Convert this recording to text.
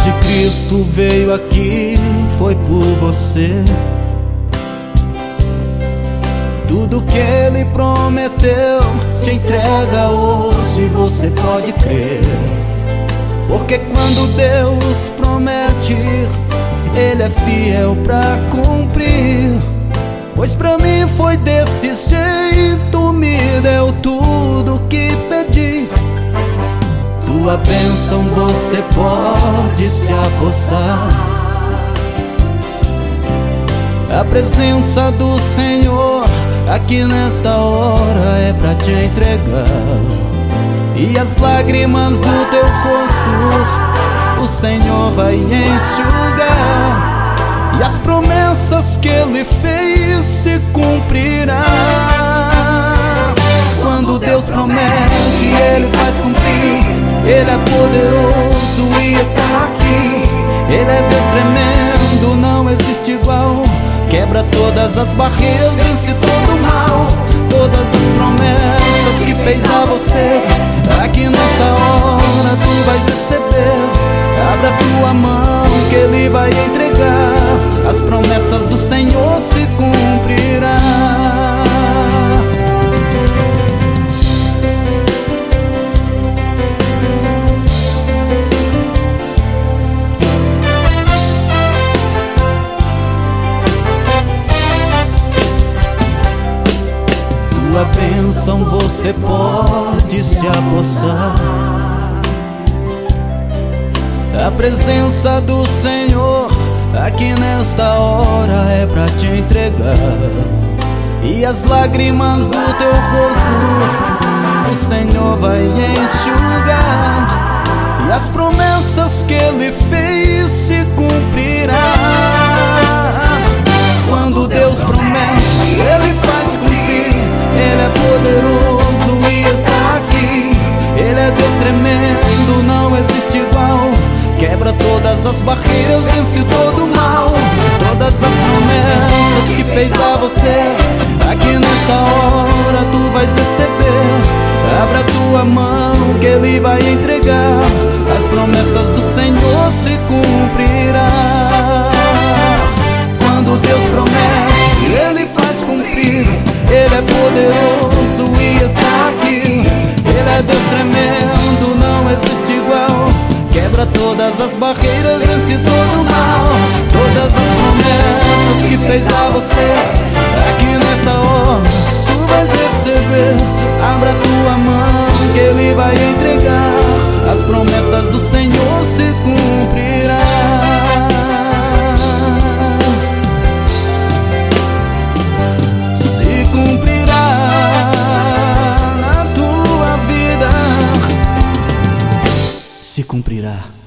Hoje Cristo veio aqui, foi por você. Tudo que Ele prometeu te entrega hoje, você pode crer. Porque quando Deus promete, Ele é fiel pra cumprir. Pois pra mim foi desse jeito, me deu tudo que pedi. Tua bênção você pode se apossar. A presença do Senhor aqui nesta hora é pra te entregar. E as lágrimas do teu rosto o Senhor vai enxugar. E as promessas que Ele fez se cumprirão. Quando Deus promete, Ele faz cumprir. Ele é poderoso e está aqui. Ele é Deus tremendo, não existe igual. Quebra todas as barreiras, vence todo o mal. Todas as promessas que fez a você, aqui nesta hora tu vais receber. Abra tua mão que Ele vai entregar. As promessas do Senhor se cumprirão. Tua bênção você pode se apossar. A presença do Senhor aqui nesta hora é pra te entregar. E as lágrimas do teu rosto o Senhor vai enxugar. E as promessas que Ele fez se cumprirão. Quando Deus promete, Ele faz cumprir. Ele é poderoso e está aqui. Ele é Deus tremendo, não existe igual. Quebra todas as barreiras, vence todo o mal. Todas as promessas que fez a você, aqui nesta hora tu vais receber. Abra tua mão que Ele vai entregar. As promessas do Senhor se cumprirão. Quando Deus promete, Ele faz cumprir. Ele é poderoso e está aqui. Ele é Deus tremendo, não existe igual. Quebra todas as barreiras, vence todo o mal. Todas as promessas que fez a você, aqui nesta hora tu vais receber. Abra tua mão que Ele vai entregar. As promessas do Senhor se cumprirão. Se cumprirá na tua vida. Se cumprirá.